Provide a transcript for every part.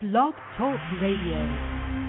Blog Talk Radio.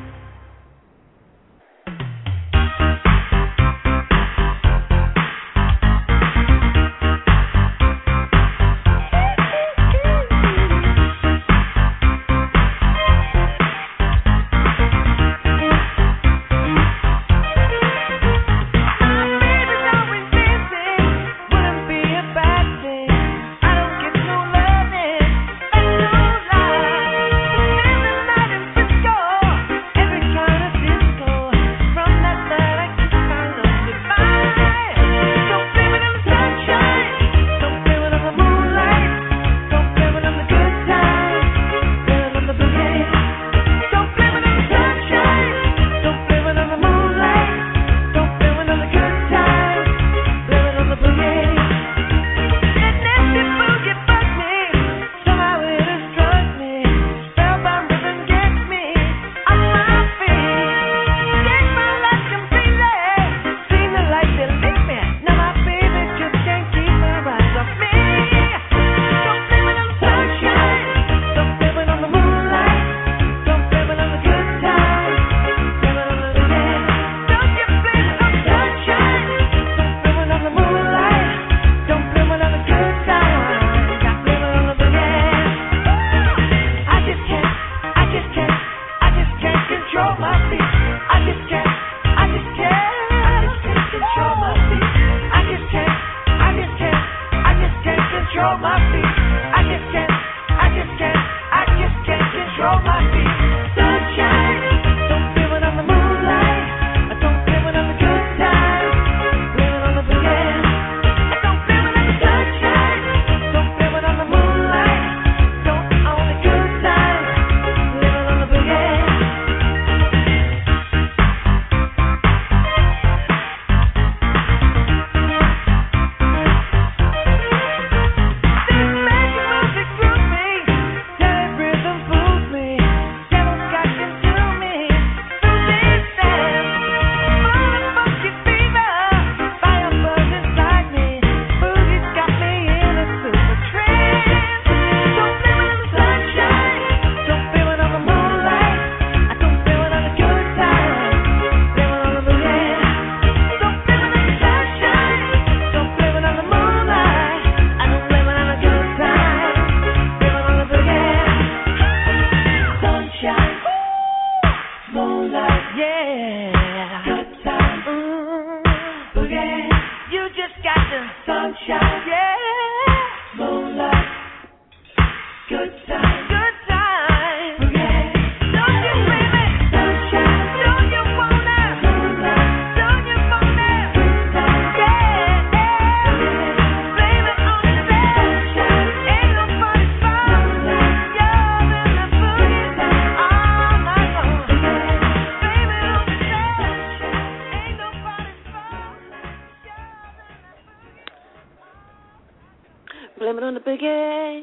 Blame it on the boogie.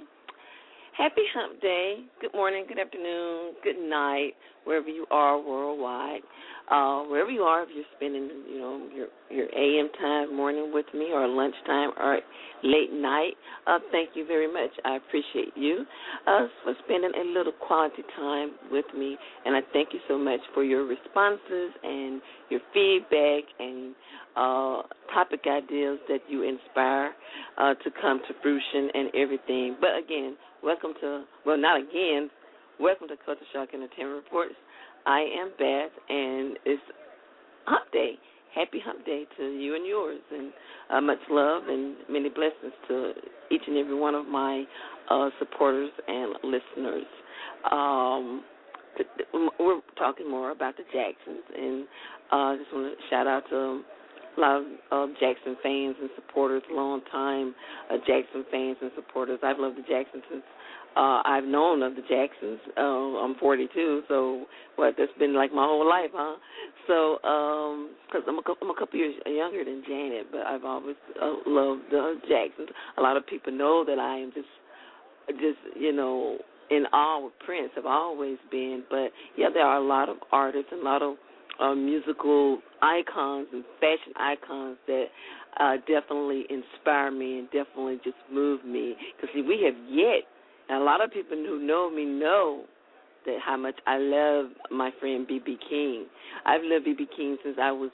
Happy hump day. Good morning, good afternoon, good night, wherever you are worldwide. Wherever you are, if you're spending, your AM time morning with me or lunchtime or late night, thank you very much. I appreciate you for spending a little quality time with me, and I thank you so much for your responses and your feedback and topic ideas that you inspire to come to fruition and everything. But again, welcome to Culture Shock Entertainment Reports. I am Beth, and it's Hump Day. Happy Hump Day to you and yours, and much love and many blessings to each and every one of my supporters and listeners. We're talking more about the Jacksons, and I just want to shout out to a lot of Jackson fans and supporters, long-time Jackson fans and supporters. I've loved the Jacksons since I've known of the Jacksons. I'm 42, so that's been like my whole life, huh? So, because I'm a couple years younger than Janet, but I've always loved the Jacksons. A lot of people know that I am just in awe with Prince. I've always been, but yeah, there are a lot of artists and a lot of musical icons and fashion icons that definitely inspire me and definitely just move me. Because, see, we have yet, and a lot of people who know me know that how much I love my friend B.B. King. I've loved B.B. King since I was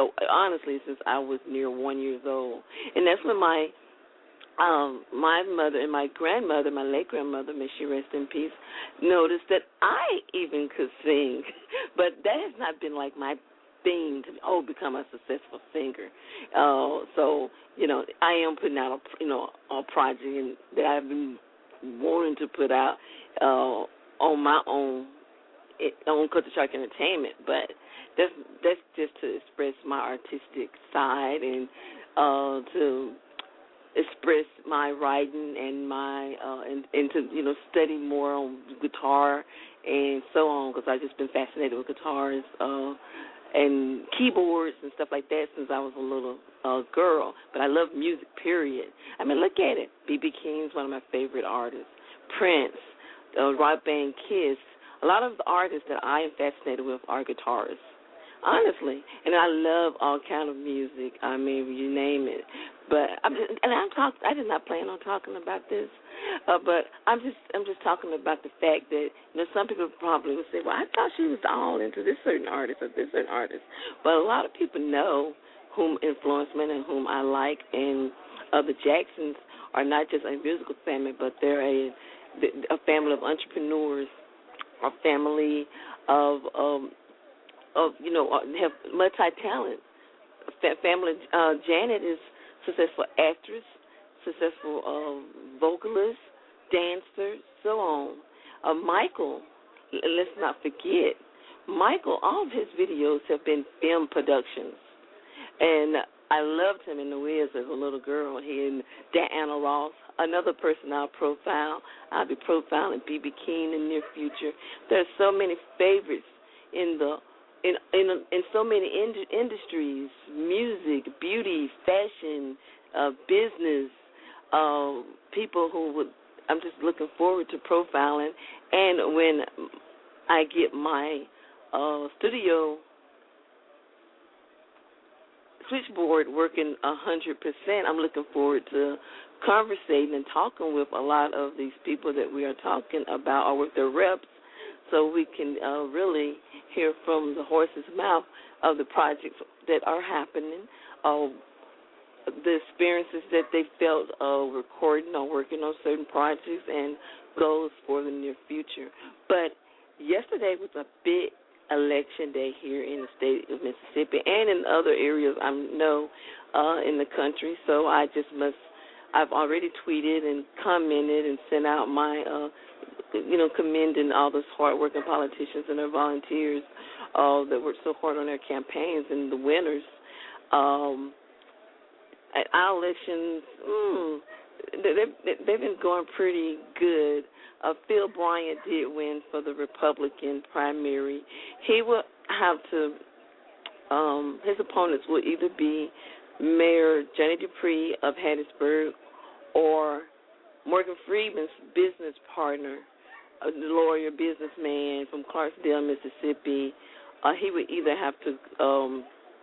near 1 year old, and that's when my mother and my grandmother, my late grandmother, may she rest in peace, noticed that I even could sing, but that has not been like my thing to become a successful singer. So I am putting out a project that I've been wanting to put out on my own on Culture Shock Entertainment, but that's just to express my artistic side and to express my writing and my and to study more on guitar and so on, because I've just been fascinated with guitars and keyboards and stuff like that since I was a little girl. But I love music, period. I mean, look at it. B.B. King's one of my favorite artists. Prince, rock band Kiss. A lot of the artists that I am fascinated with are guitarists, honestly. And I love all kind of music. I mean, you name it. But I did not plan on talking about this, but I'm just talking about the fact that some people probably would say, well, I thought she was all into this certain artist or this certain artist. But a lot of people know whom influenced me and whom I like, and the Jacksons are not just a musical family, but they're a family of entrepreneurs, a family of have multi-talent. Family. Janet is successful actress, successful vocalist, dancer, so on. Michael, let's not forget, Michael, all of his videos have been film productions. And I loved him in The Wiz as a little girl. He and Diana Ross, another person I'll profile. I'll be profiling B.B. King in the near future. There are so many favorites in so many industries: music, beauty, fashion, business, people who I'm just looking forward to profiling. And when I get my studio switchboard working 100%, I'm looking forward to conversating and talking with a lot of these people that we are talking about, or with their reps, so we can really hear from the horse's mouth of the projects that are happening, the experiences that they felt recording or working on certain projects, and goals for the near future. But yesterday was a big election day here in the state of Mississippi and in other areas I know in the country. So I've already tweeted and commented and sent out my commending all those hard-working politicians and their volunteers that worked so hard on their campaigns and the winners. At our elections, they've been going pretty good. Phil Bryant did win for the Republican primary. He will have to, his opponents will either be Mayor Johnny Dupree of Hattiesburg or Morgan Freeman's business partner, a lawyer, businessman from Clarksdale, Mississippi. He would either have to,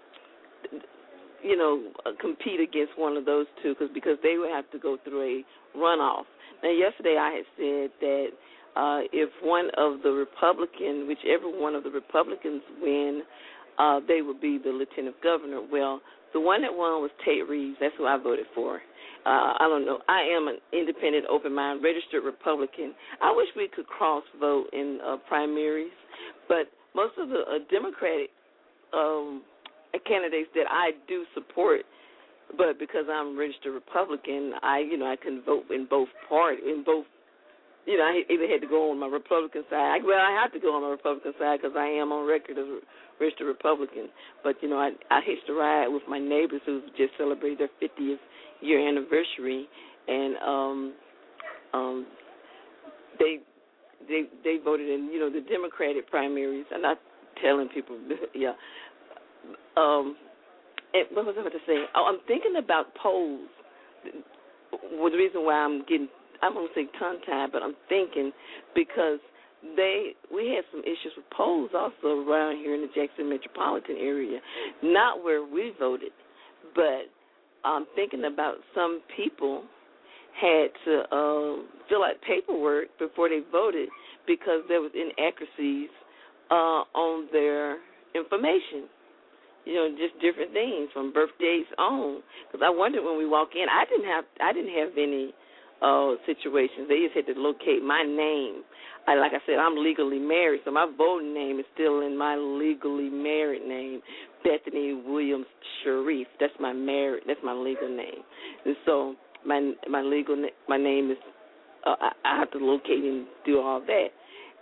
compete against one of those two because they would have to go through a runoff. Now, yesterday I had said that if one of the whichever one of the Republicans win, they would be the lieutenant governor. Well, the one that won was Tate Reeves. That's who I voted for. I don't know. I am an independent, open-minded, registered Republican. I wish we could cross-vote in primaries, but most of the Democratic candidates that I do support, but because I'm a registered Republican, I can vote in both parties, I either had to go on my Republican side. I have to go on my Republican side because I am on record as a registered Republican. But, I hitched a ride with my neighbors who just celebrated their 50th year anniversary, and they voted in, the Democratic primaries. I'm not telling people, yeah. And what was I about to say? I'm thinking about polls. Well, the reason why I'm going to say tongue-tied, but I'm thinking because we had some issues with polls also around here in the Jackson metropolitan area, not where we voted, but I'm thinking about some people had to fill out paperwork before they voted because there was inaccuracies on their information. Just different things from birth dates on. Because I wondered when we walk in, I didn't have any situations. They just had to locate my name. Like I said, I'm legally married, so my voting name is still in my legally married name, Bethany Williams Sharif. That's my legal name. And so my name is. I have to locate and do all that.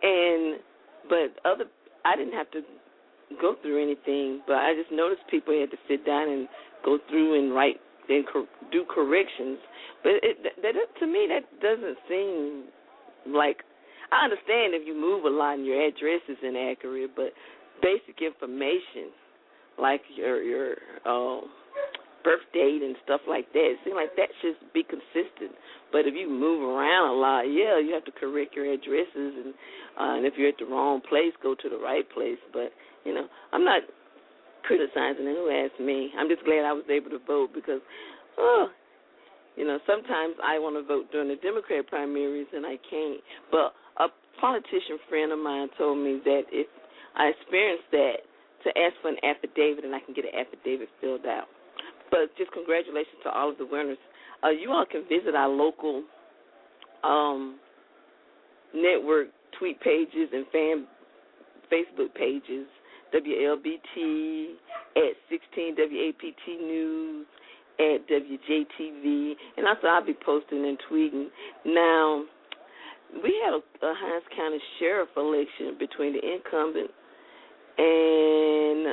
I didn't have to go through anything, but I just noticed people had to sit down and go through and write and do corrections. But to me, that doesn't seem like, I understand if you move a lot and your address is inaccurate, but basic information like your birth date and stuff like that, it seems like that should be consistent. But if you move around a lot, yeah, you have to correct your addresses, and if you're at the wrong place, go to the right place. But, I'm not criticizing who asked me. I'm just glad I was able to vote because, sometimes I want to vote during the Democrat primaries and I can't. But a politician friend of mine told me that if I experience that, to ask for an affidavit and I can get an affidavit filled out. But just congratulations to all of the winners. You all can visit our local network tweet pages and fan Facebook pages, WLBT, at 16 WAPT News, at WJTV, and also I'll be posting and tweeting. Now, we had a Hinds County Sheriff election between the incumbent and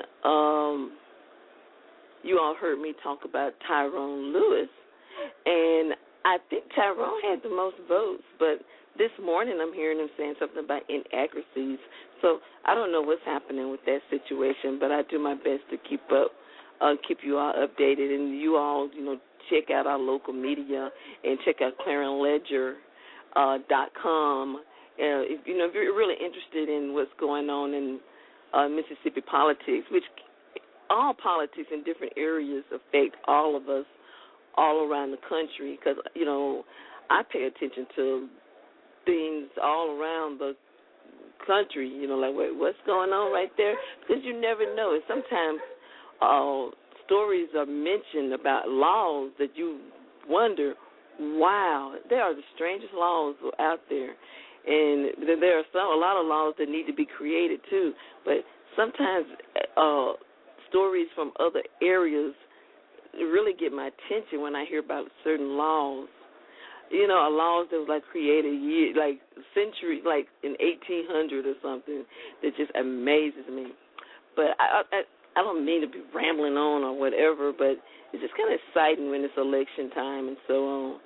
you all heard me talk about Tyrone Lewis, and I think Tyrone had the most votes, but this morning I'm hearing him saying something about inaccuracies. So I don't know what's happening with that situation, but I do my best to keep you all updated, and you all, check out our local media and check out ClarinLedger.com. If you're really interested in what's going on in Mississippi politics, which all politics in different areas affect all of us all around the country, because, I pay attention to things all around the country, like what's going on right there, because you never know. And sometimes stories are mentioned about laws that you wonder, wow, there are the strangest laws out there. And there are a lot of laws that need to be created too, but sometimes stories from other areas really get my attention when I hear about certain laws. Laws that was created century, in 1800 or something, that just amazes me. But I don't mean to be rambling on or whatever, but it's just kind of exciting when it's election time and so on.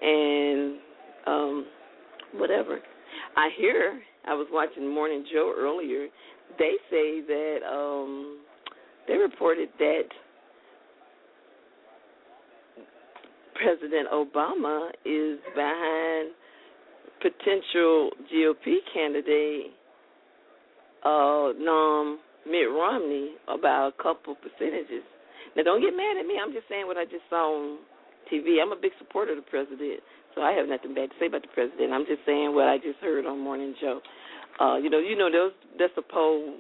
And whatever. I was watching Morning Joe earlier. They say that they reported that President Obama is behind potential GOP candidate Mitt Romney about a couple percentages. Now, don't get mad at me. I'm just saying what I just saw on TV. I'm a big supporter of the president, so I have nothing bad to say about the president. I'm just saying what I just heard on Morning Joe. That's a poll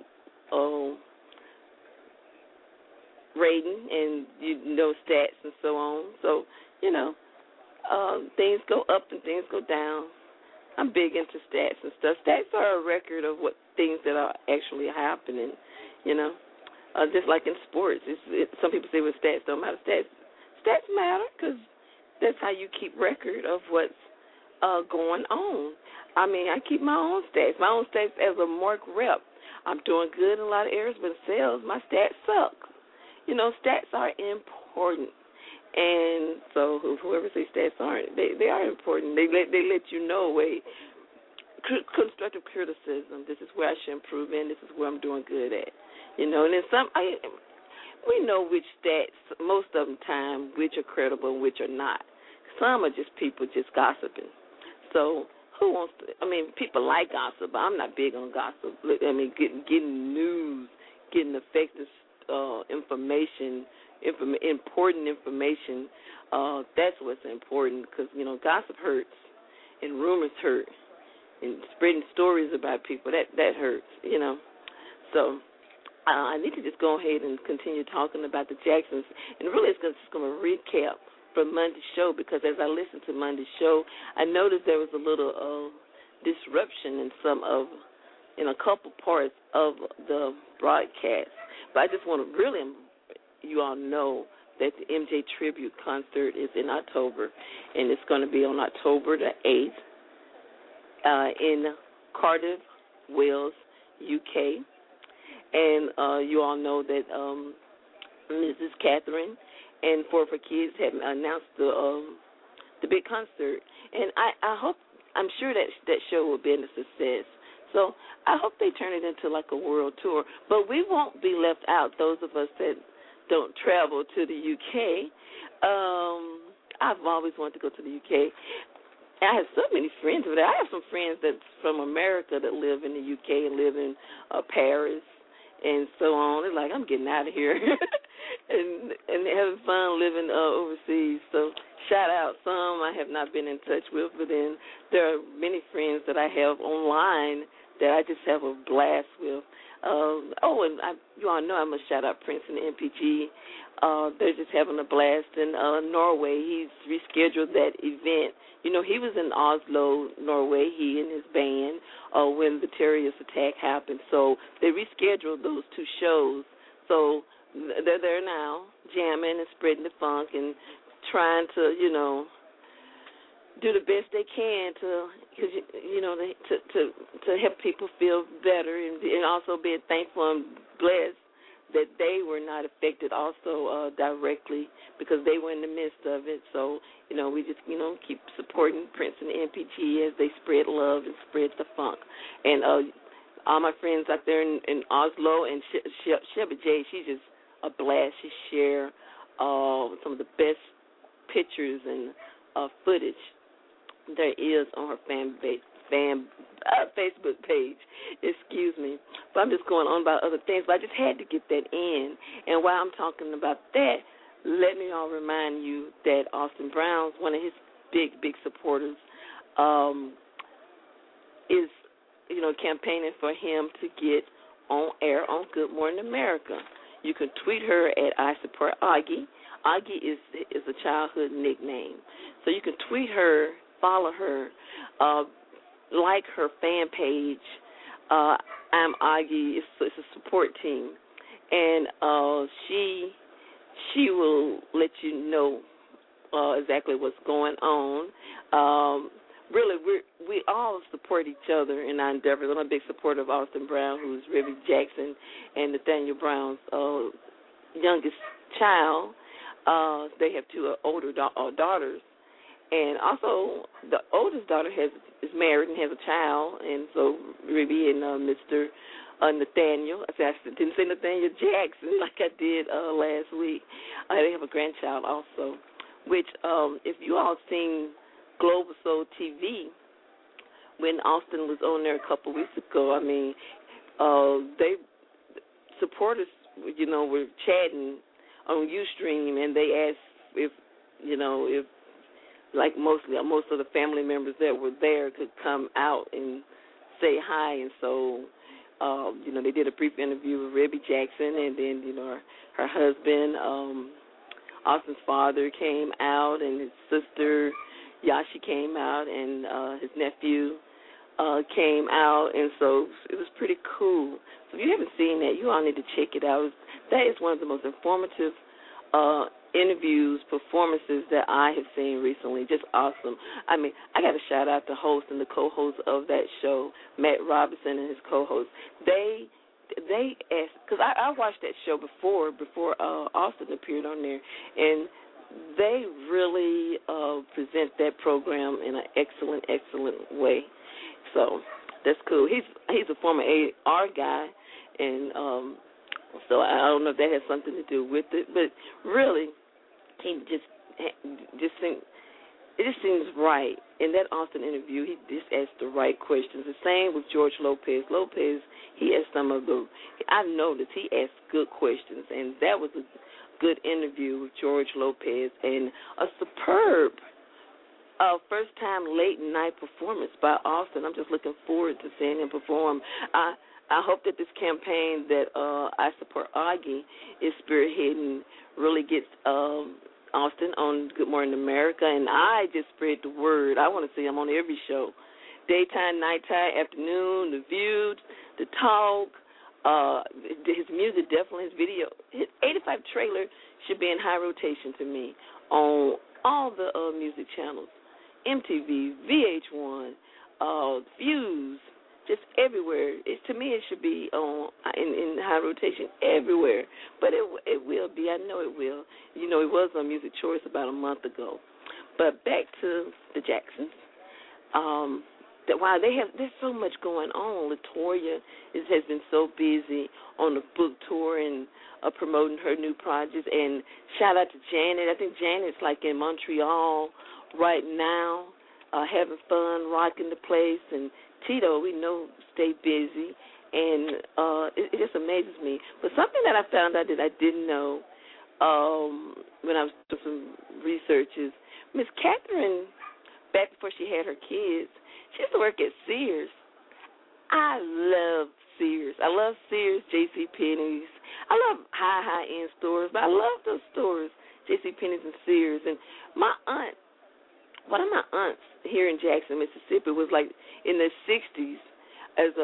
rating and stats and so on. So, things go up and things go down. I'm big into stats and stuff. Stats are a record of what things that are actually happening, just like in sports. Some people say, well, stats don't matter. Stats matter because that's how you keep record of what's going on. I mean, I keep my own stats. My own stats as a Mark rep. I'm doing good in a lot of areas, but in sales, my stats suck. Stats are important. And so whoever says stats aren't, they are important. They let you know, constructive criticism. This is where I should improve in. This is where I'm doing good at. And then we know which stats, most of the time, which are credible and which are not. Some are just people just gossiping. So who wants to, people like gossip, but I'm not big on gossip. Getting news, getting effective information, important information, that's what's important because, gossip hurts and rumors hurt. and spreading stories about people, that hurts, So I need to just go ahead and continue talking about the Jacksons, and really it's just going to recap from Monday's show, because as I listened to Monday's show, I noticed there was a little disruption in a couple parts of the broadcast. But I just want to really you all know that the MJ Tribute Concert is in October, and it's going to be on October the 8th in Cardiff, Wales, UK. And you all know that Mrs. Catherine and Four of Her Kids have announced the big concert. And I'm sure that show will be a success. So I hope they turn it into like a world tour. But we won't be left out, those of us that don't travel to the UK. I've always wanted to go to the UK. I have so many friends over there. I have some friends that's from America that live in the UK and live in Paris and so on. It's like, I'm getting out of here and having fun living overseas. So shout out. Some I have not been in touch with, but then there are many friends that I have online that I just have a blast with. You all know I must shout out Prince and the MPG. They're just having a blast in Norway. He's rescheduled that event. He was in Oslo, Norway, he and his band, when the terrorist attack happened. So they rescheduled those two shows. So they're there now, jamming and spreading the funk and trying to, do the best they can to help people feel better and also being thankful and blessed that they were not affected also directly because they were in the midst of it. So, we just, keep supporting Prince and the MPG as they spread love and spread the funk. And all my friends out there in Oslo and Sheba J, she's just a blast. She shares some of the best pictures and footage there is on her Facebook page, excuse me. But I'm just going on about other things, but I just had to get that in. And while I'm talking about that, let me all remind you that Austin Brown's one of his big supporters is, campaigning for him to get on air on Good Morning America. You can tweet her at I Support Augie. Augie is a childhood nickname. So you can tweet her, follow her, like her fan page. I'm Augie. It's a support team, and she will let you know exactly what's going on. Really, we all support each other in our endeavors. I'm a big supporter of Austin Brown, who's Rebby Jackson and Nathaniel Brown's youngest child. They have two older daughters. And also, the oldest daughter is married and has a child, and so Ruby and Mr. Nathaniel, I didn't say Nathaniel Jackson like I did last week. They have a grandchild also, which if you all seen Global Soul TV, when Austin was on there a couple weeks ago, they supporters, were chatting on Ustream, and they asked if like most of the family members that were there could come out and say hi. And so, they did a brief interview with Rebby Jackson, and then, her husband, Austin's father came out, and his sister, Yashi, came out, and his nephew came out, and so it was pretty cool. So if you haven't seen that, you all need to check it out. That is one of the most informative interviews, performances that I have seen recently. Just awesome. I got to shout out the host and the co-host of that show, Matt Robinson and his co-host. They asked, because I watched that show before Austin appeared on there, and they really present that program in an excellent way. So that's cool. He's a former AR guy, and so I don't know if that has something to do with it, but really, he just seems right. In that Austin interview, he just asked the right questions. The same with George Lopez. He asked I've noticed he asked good questions, and that was a good interview with George Lopez, and a superb first time late night performance by Austin. I'm just looking forward to seeing him perform. I hope that this campaign that I support Augie is spearheading really gets Austin on Good Morning America, and I just spread the word. I want to see him on every show, daytime, nighttime, afternoon, The View, The Talk. His music, definitely his video. His 85 trailer should be in high rotation to me on all the music channels, MTV, VH1, Fuse, just everywhere. To me, it should be on in high rotation everywhere. But it will be. I know it will. You know, it was on Music Choice about a month ago. But back to the Jacksons. Wow, there's so much going on. LaToya has been so busy on the book tour and promoting her new projects. And shout out to Janet. I think Janet's like in Montreal right now, having fun, rocking the place. And Tito, we know, stay busy. And it just amazes me. But something that I found out that I didn't know when I was doing some research is Miss Catherine, back before she had her kids, she used to work at Sears. I love Sears. I love Sears, JCPenney's. I love high-end stores, but I love those stores, JCPenney's and Sears. And my aunt, one of my aunts here in Jackson, Mississippi, was like in the 60s as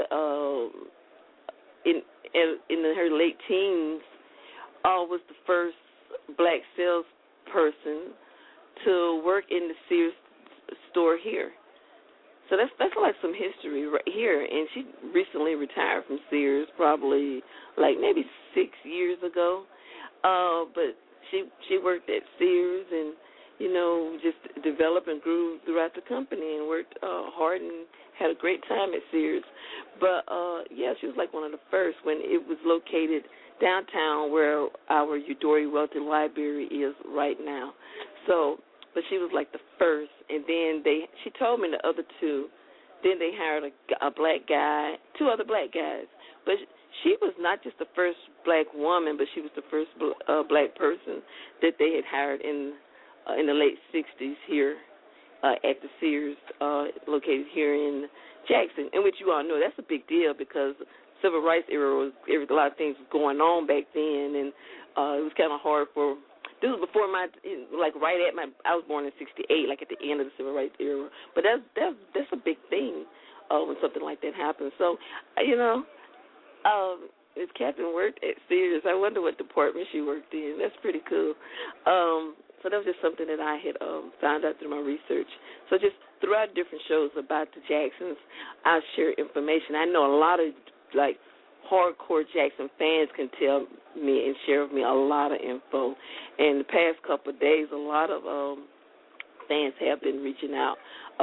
in her late teens, was the first black salesperson to work in the Sears store here. So that's like some history right here. And she recently retired from Sears, probably like maybe 6 years ago. But she worked at Sears and, you know, just developed and grew throughout the company and worked hard and had a great time at Sears. But, yeah, she was like one of the first when it was located downtown where our Eudora Welty Library is right now. So, but she was like the first, and then she told me the other two. Then they hired a black guy, two other black guys. But she was not just the first black woman, but she was the first black person that they had hired in the late 60s here at the Sears, located here in Jackson, in which you all know that's a big deal because civil rights era was a lot of things was going on back then, and it was kind of hard for. This was before I was born in 68, like at the end of the civil rights era. But that's a big thing when something like that happens. So, you know, Ms. Catherine worked at Sears. I wonder what department she worked in. That's pretty cool. So that was just something that I had found out through my research. So just throughout different shows about the Jacksons, I share information. I know a lot of, like, hardcore Jackson fans can tell me and share with me a lot of info. And the past couple of days, a lot of fans have been reaching out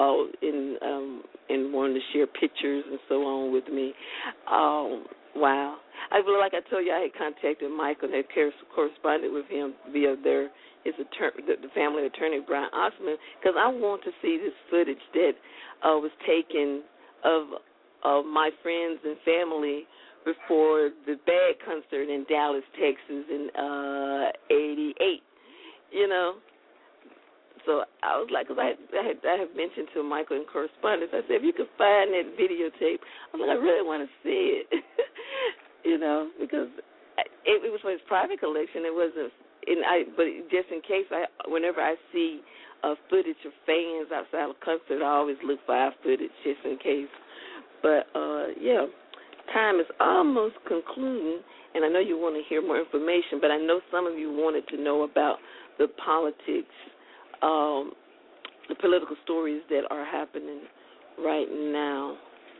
and wanting to share pictures and so on with me. Wow. Like I told you, I had contacted Michael and had corresponded with him via the family attorney, Brian Osman, because I want to see this footage that was taken of my friends and family before the Bad concert in Dallas, Texas in 88, you know. So I was like, because I have mentioned to Michael in correspondence, I said, if you could find that videotape, I'm like, I really want to see it, you know, because it was for his private collection. It wasn't, but just in case, whenever I see footage of fans outside of concert, I always look for our footage just in case. But, yeah. Time is almost concluding, and I know you want to hear more information, but I know some of you wanted to know about the politics, the political stories that are happening right now.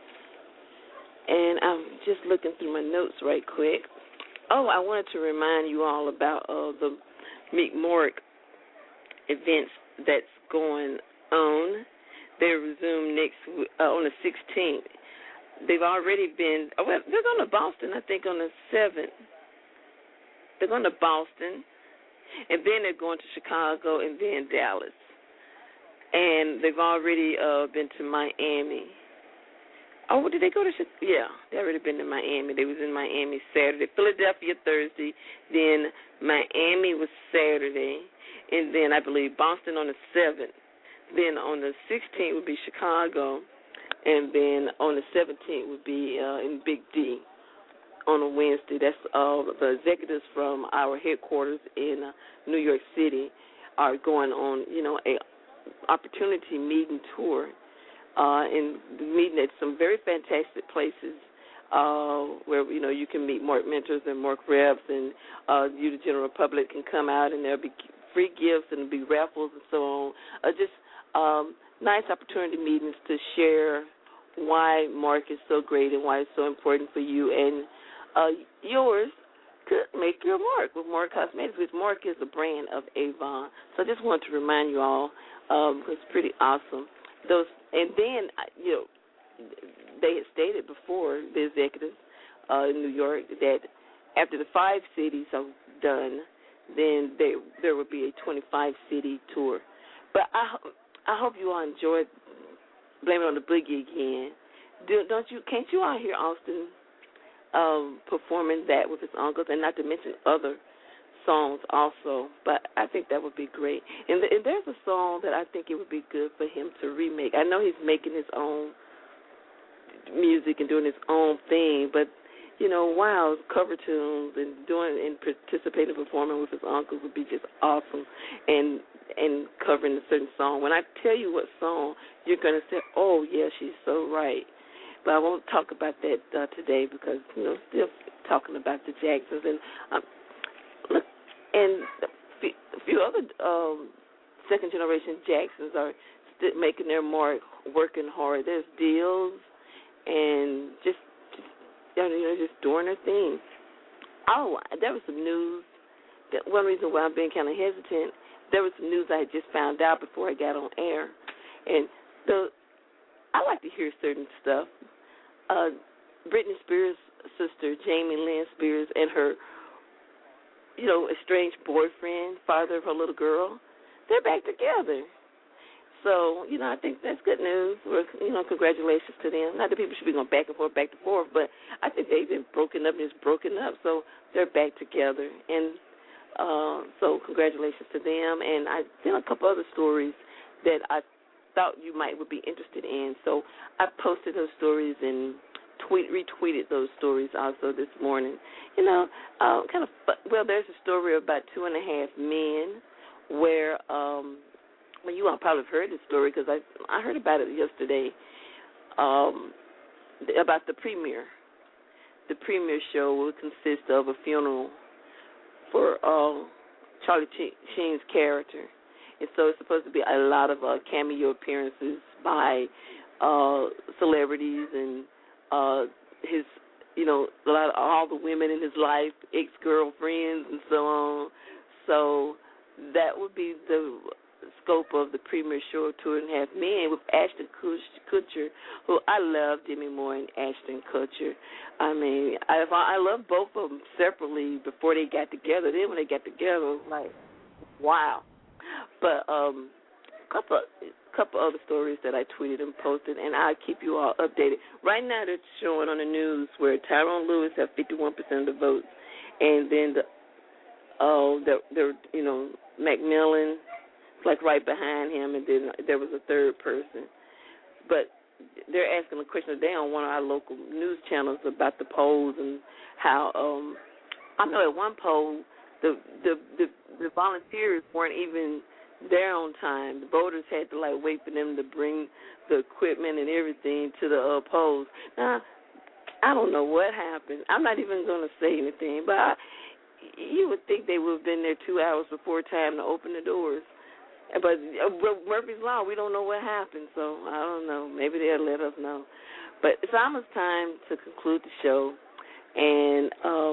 And I'm just looking through my notes right quick. Oh, I wanted to remind you all about the Meek Morick events that's going on. They resume on the 16th. They've already been, they're going to Boston, I think, on the 7th. They're going to Boston, and then they're going to Chicago, and then Dallas. And they've already been to Miami. Oh, did they go to Chicago? Yeah, they've already been to Miami. They was in Miami Saturday, Philadelphia Thursday, then Miami was Saturday, and then I believe Boston on the 7th. Then on the 16th would be Chicago, and then on the 17th would be in Big D on a Wednesday. That's the executives from our headquarters in New York City are going on, a opportunity meeting tour, and meeting at some very fantastic places where you can meet Mark mentors and Mark reps, and you, the general public, can come out, and there'll be free gifts and there'll be raffles and so on. Just nice opportunity meetings to share why Mark is so great and why it's so important for you, and yours could make your mark with Mark Cosmetics, which Mark is the brand of Avon. So I just want to remind you all, because it's pretty awesome. And then, they had stated before, the executives in New York, that after the 5 cities are done, then there will be a 25-city tour. But I hope you all enjoyed Blame It on the Boogie again. Can't you all hear Austin performing that with his uncles, and not to mention other songs also? But I think that would be great. And there's a song that I think it would be good for him to remake. I know he's making his own music and doing his own thing, but wow, cover tunes and doing and participating, performing with his uncles would be just awesome, and covering a certain song. When I tell you what song, you're going to say, oh, yeah, she's so right. But I won't talk about that today because, still talking about the Jacksons. And and a few other second-generation Jacksons are still making their mark, working hard. There's deals and just doing their thing. Oh, there was some news. One reason why I'm being kind of hesitant, there was some news I had just found out before I got on air. And I like to hear certain stuff. Britney Spears' sister, Jamie Lynn Spears, and her, estranged boyfriend, father of her little girl, they're back together. So, I think that's good news. Congratulations to them. Not that people should be going back and forth, but I think they've been broken up and it's broken up, so they're back together. And so congratulations to them. And I've seen a couple other stories that I thought you would be interested in. So I posted those stories and retweeted those stories also this morning. There's a story about 2.5 men where you all probably have heard this story because I heard about it yesterday, about the premiere. The premiere show will consist of a funeral for Charlie Sheen's character. And so it's supposed to be a lot of cameo appearances by celebrities and his, all the women in his life, ex-girlfriends and so on. So that would be the scope of the premiere show of 2.5 Men with Ashton Kutcher, who I love Demi Moore and Ashton Kutcher. I mean, I love both of them separately before they got together. Then when they got together, it was like, wow. But couple other stories that I tweeted and posted, and I'll keep you all updated. Right now they're showing on the news where Tyrone Lewis has 51% of the votes, and then McMillan, like right behind him, and then there was a third person. But they're asking a question today on one of our local news channels about the polls and how I know at one poll the volunteers weren't even there on time. The voters had to wait for them to bring the equipment and everything to the polls. Now I don't know what happened. I'm not even going to say anything, but you would think they would have been there 2 hours before time to open the doors. But Murphy's Law, we don't know what happened, so I don't know. Maybe they'll let us know. But it's almost time to conclude the show. And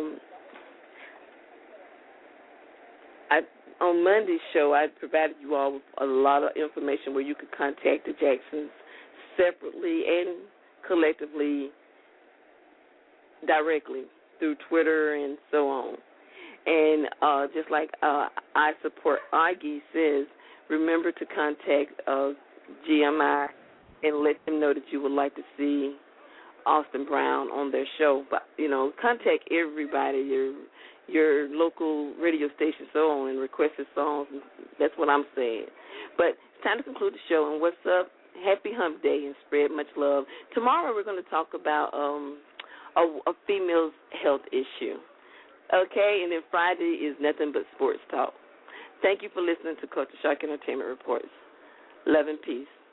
on Monday's show, I provided you all with a lot of information where you could contact the Jacksons separately and collectively, directly, through Twitter and so on. And just like I Support Aggie says, remember to contact GMI and let them know that you would like to see Austin Brown on their show. But, contact everybody, your local radio station, so on, and request his songs. That's what I'm saying. But it's time to conclude the show. And what's up? Happy Hump Day and spread much love. Tomorrow we're going to talk about a female's health issue. Okay, and then Friday is nothing but sports talk. Thank you for listening to Culture Shock Entertainment Reports. Love and peace.